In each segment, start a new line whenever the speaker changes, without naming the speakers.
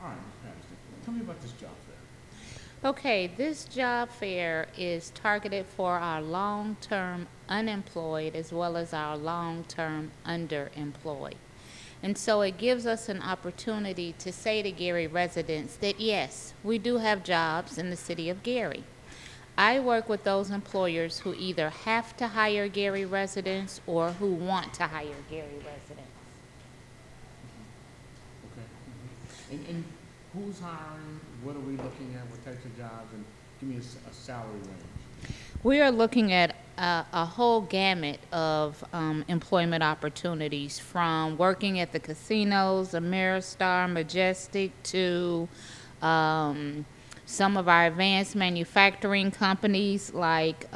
All right, Ms. Patterson, tell me about this job fair.
Okay, this job fair is targeted for our long-term unemployed as well as our long-term underemployed. And so it gives us an opportunity to say to Gary residents that yes, we do have jobs in the city of Gary. I work with those employers who either have to hire Gary residents or who want to hire Gary residents.
Okay. And who's hiring? What are we looking at? What types of jobs? And give me a salary range.
We are looking at a whole gamut of employment opportunities, from working at the casinos, Ameristar, Majestic, to some of our advanced manufacturing companies like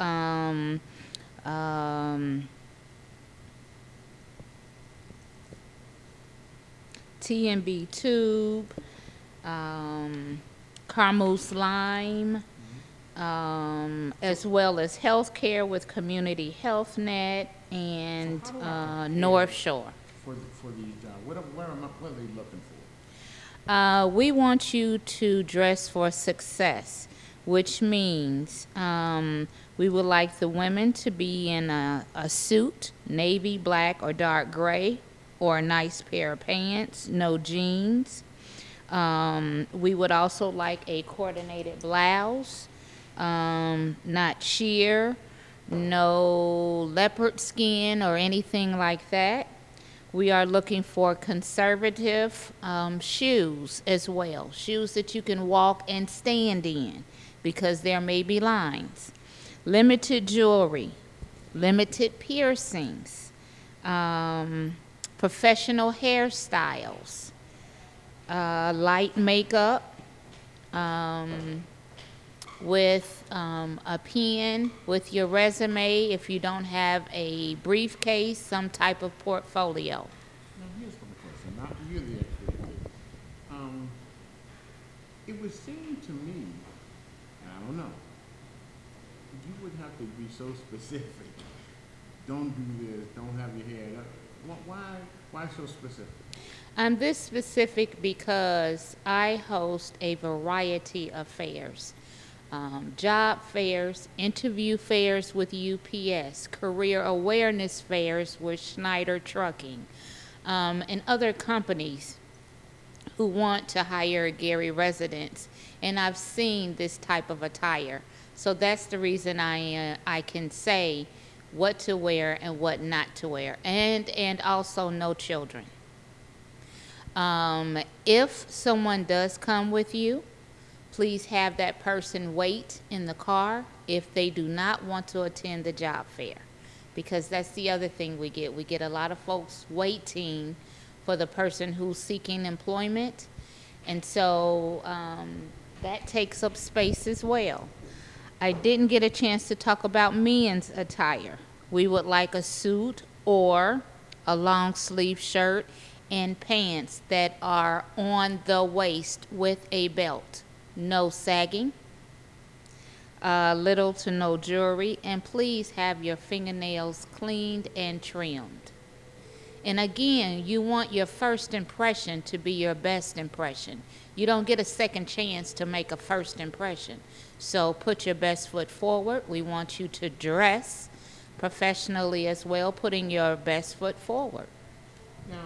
T&B Tube, Carmouche Lime, as well as healthcare with Community Health Net and
So how do I prepare
North Shore.
for these jobs? What are they looking for?
We want you to dress for success, which means we would like the women to be in a suit, navy, black, or dark gray, or a nice pair of pants, no jeans. We would also like a coordinated blouse, not sheer, no leopard skin or anything like that. We are looking for conservative shoes as well, shoes that you can walk and stand in because there may be lines. Limited jewelry, limited piercings, professional hairstyles, light makeup, with a pen, with your resume, if you don't have a briefcase, some type of portfolio.
Now, here's my question. Now, you're the expert here. Um, it would seem to me, I don't know, you would have to be so specific. Don't do this. Don't have your hair. Why so specific?
I'm this specific because I host a variety of fairs. Job fairs, interview fairs with UPS, career awareness fairs with Schneider Trucking, and other companies who want to hire Gary residents. And I've seen this type of attire. So that's the reason I can say what to wear and what not to wear, and also no children. If someone does come with you, please have that person wait in the car if they do not want to attend the job fair. Because that's the other thing we get. We get a lot of folks waiting for the person who's seeking employment. And so that takes up space as well. I didn't get a chance to talk about men's attire. We would like a suit or a long sleeve shirt and pants that are on the waist with a belt. No sagging, little to no jewelry, and please have your fingernails cleaned and trimmed. And again, you want your first impression to be your best impression. You don't get a second chance to make a first impression. So put your best foot forward. We want you to dress professionally as well, putting your best foot forward.
Now,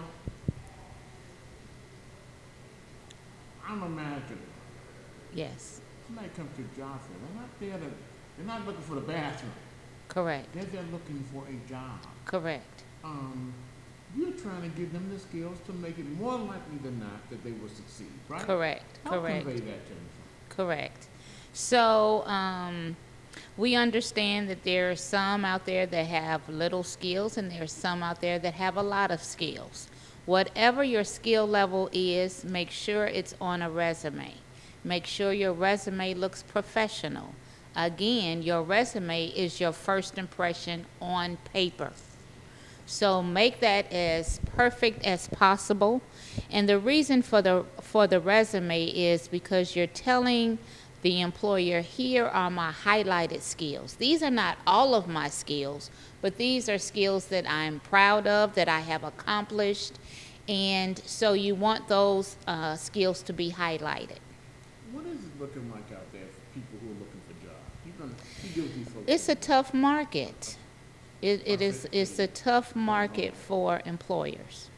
I'm a manager.
Yes,
Somebody comes to a job fair. They're not looking for the bathroom.
correct,
They're there looking for a job.
correct,
Um, you're trying to give them the skills to make it more likely than not that they will succeed, right?
correct,
Help
correct.
convey that to me.
Correct. So we understand that there are some out there that have little skills and there are some out there that have a lot of skills. Whatever your skill level is, make sure it's on a resume. Make sure your resume looks professional. Again, your resume is your first impression on paper. So make that as perfect as possible. And the reason for the resume is because you're telling the employer, here are my highlighted skills. These are not all of my skills, but these are skills that I'm proud of, that I have accomplished, And so you want those skills to be highlighted.
What is it looking like out there for people who are looking for jobs? You deal with these folks.
It's a tough market.
I said-
It's a tough market for employers.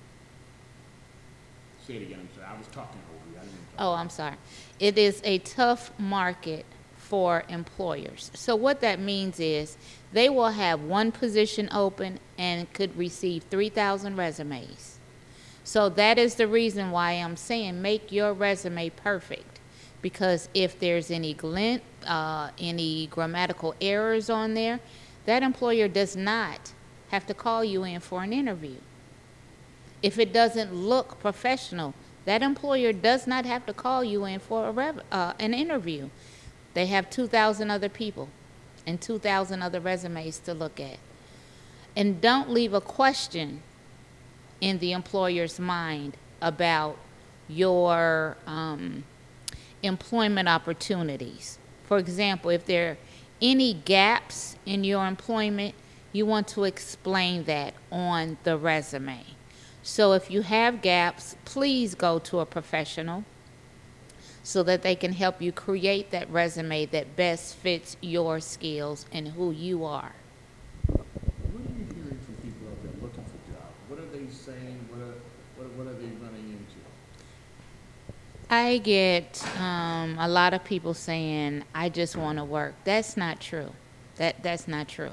Say it again, I'm sorry. I was talking over you. I didn't mean to talk.
Oh, I'm sorry. It is a tough market for employers. So what that means is they will have one position open and could receive 3,000 resumes. So that is the reason why I'm saying make your resume perfect. Because if there's any any grammatical errors on there, that employer does not have to call you in for an interview. If it doesn't look professional, that employer does not have to call you in for an interview. They have 2,000 other people and 2,000 other resumes to look at. And don't leave a question in the employer's mind about your employment opportunities. For example, if there are any gaps in your employment, you want to explain that on the resume. So if you have gaps, please go to a professional so that they can help you create that resume that best fits your skills and who you are.
What are you hearing from people out there looking for jobs? What are they saying? What are they running into?
I get a lot of people saying, I just want to work. That's not true. That's not true.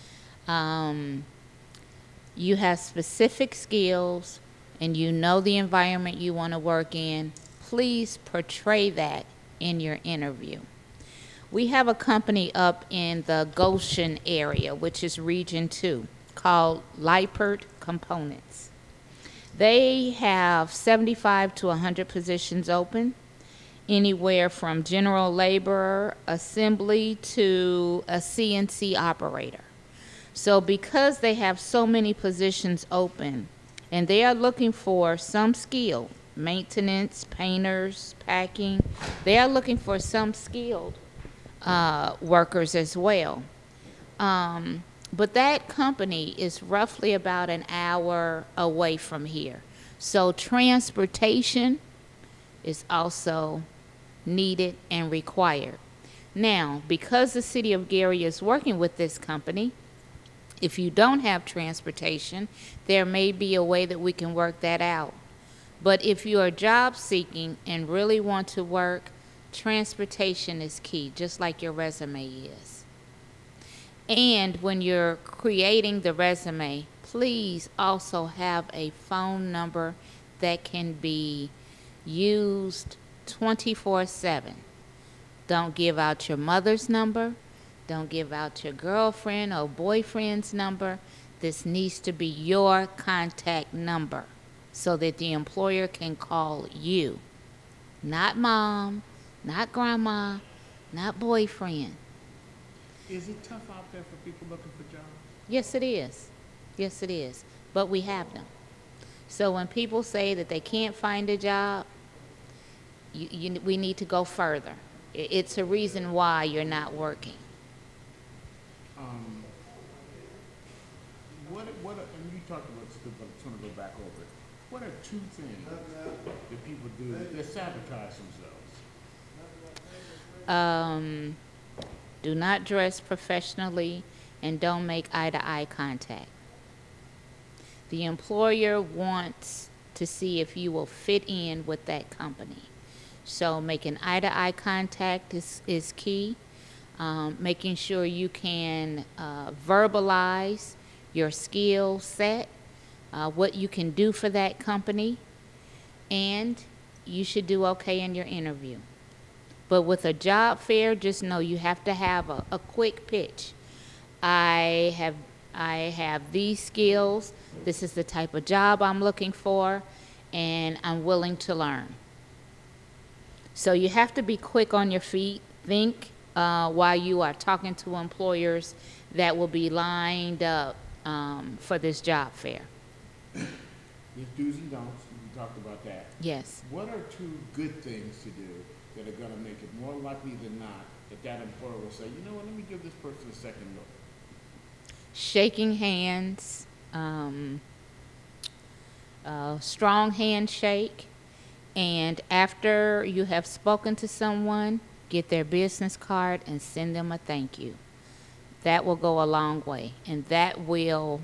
You have specific skills and you know the environment you want to work in. Please portray that in your interview. We have a company up in the Goshen area, which is Region 2, called Lippert Components. They have 75 to 100 positions open, anywhere from general laborer, assembly, to a CNC operator. So because they have so many positions open, and they are looking for some skill, maintenance, painters, packing, they are looking for some skilled workers as well. But that company is roughly about an hour away from here. So transportation is also needed and required. Now, because the city of Gary is working with this company, if you don't have transportation, there may be a way that we can work that out. But if you are job seeking and really want to work, transportation is key, just like your resume is. And when you're creating the resume, please also have a phone number that can be used 24/7. Don't give out your mother's number. Don't give out your girlfriend or boyfriend's number. This needs to be your contact number so that the employer can call you. Not mom, not grandma, not boyfriend.
Is it tough out there for people looking for jobs?
Yes, it is. Yes, it is. But we have them. So when people say that they can't find a job, we need to go further. It's a reason why you're not working.
And you talked about this, but I'm trying to go back over it. What are two things that people do that sabotage themselves?
Do not dress professionally and don't make eye-to-eye contact. The employer wants to see if you will fit in with that company. So making eye-to-eye contact is key. Making sure you can verbalize your skill set, what you can do for that company, and you should do okay in your interview. But with a job fair, just know you have to have a quick pitch. I have these skills. This is the type of job I'm looking for, and I'm willing to learn. So you have to be quick on your feet. Think while you are talking to employers that will be lined up for this job fair.
There's do's and don'ts. We talked about that.
Yes.
What are two good things to do that are going to make it more likely than not that employer will say, you know what, let me give this person a second look?
Shaking hands, a strong handshake, and after you have spoken to someone, get their business card and send them a thank you. That will go a long way, and that will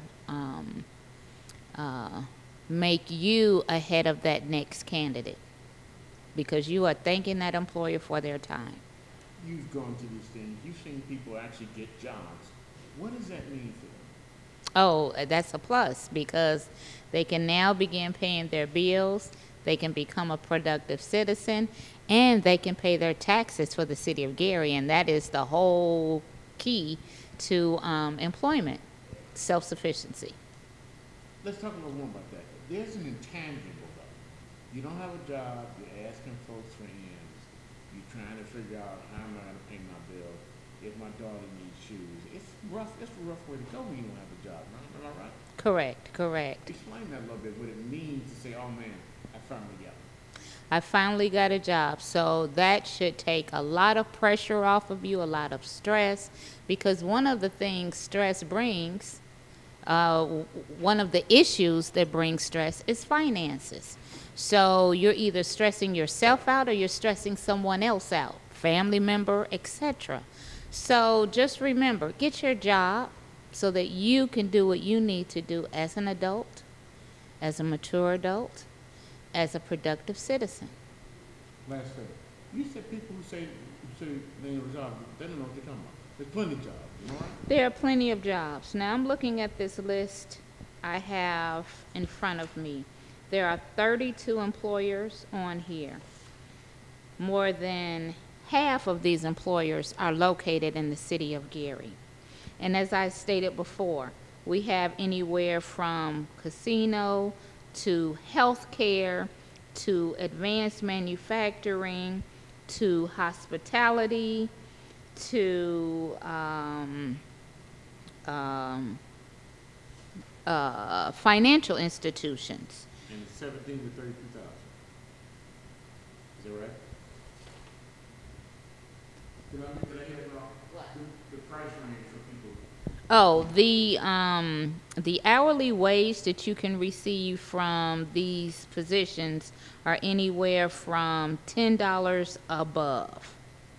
uh, make you ahead of that next candidate because you are thanking that employer for their time.
You've gone to these things, you've seen people actually get jobs. What does that mean for them?
Oh, that's a plus because they can now begin paying their bills, they can become a productive citizen, and they can pay their taxes for the city of Gary, and that is the whole key to employment, self-sufficiency.
Let's talk a little more about that. There's an intangible though. You don't have a job, you're asking folks for ends, you're trying to figure out how am I gonna pay my bill, if my daughter needs shoes. It's a rough way to go when you don't have a job, right? Am I right?
Correct, correct.
Explain that a little bit, what it means to say, oh man, I finally got it.
I finally got a job. So that should take a lot of pressure off of you, a lot of stress, because one of the things stress brings, one of the issues that brings stress is finances. So you're either stressing yourself out or you're stressing someone else out, family member, etc. So just remember, get your job so that you can do what you need to do as an adult, as a mature adult, as a productive citizen.
Last thing, you said people who say they have a job, they don't know what they're talking about. There's plenty of jobs, you know right?
There are plenty of jobs. Now I'm looking at this list I have in front of me. There are 32 employers on here. More than half of these employers are located in the city of Gary. And as I stated before, we have anywhere from casino to healthcare to advanced manufacturing to hospitality to financial institutions.
And it's 17 to 32,000. Is that right? Did I hear it wrong?
What?
The price range for people.
Oh, the hourly wage that you can receive from these positions are anywhere from $10 above.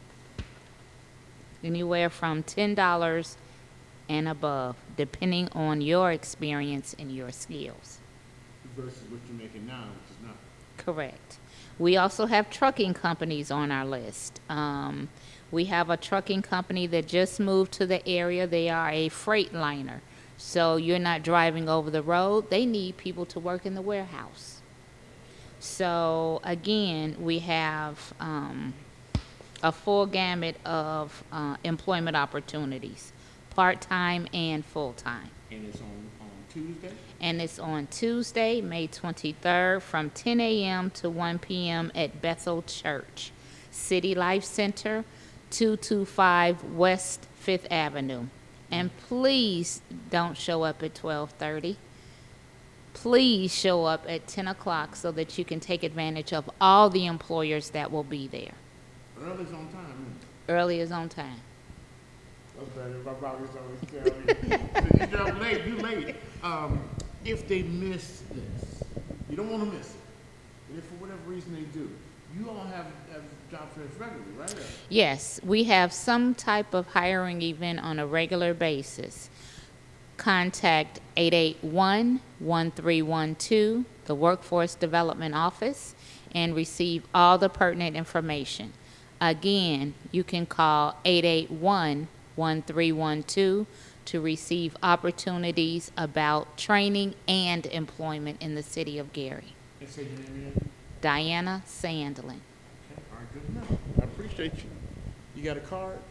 Anywhere from $10 and above, depending on your experience and your skills.
Versus what you're making now, which is not.
Correct. We also have trucking companies on our list. We have a trucking company that just moved to the area. They are a freight liner. So you're not driving over the road. They need people to work in the warehouse. So again, we have a full gamut of employment opportunities, part-time and full-time.
And it's on Tuesday?
And it's on Tuesday, May 23rd from 10 a.m. to 1 p.m. at Bethel Church, City Life Center, 225 West 5th Avenue. And please don't show up at 12:30. Please show up at 10 o'clock so that you can take advantage of all the employers that will be there.
Early's on time, isn't it?
Early is on time.
That's better. My mom used to always tell me. So you jump late, you late. If they miss this, you don't want to miss it. And if for whatever reason they do, you all have job fairs regularly, right?
Yes, we have some type of hiring event on a regular basis. Contact 881-1312, the Workforce Development Office, and receive all the pertinent information. Again, you can call 881-1312 to receive opportunities about training and employment in the city of Gary.
And say your name again?
Diana Sandlin.
Okay, all right, good enough. I appreciate you. You got a card?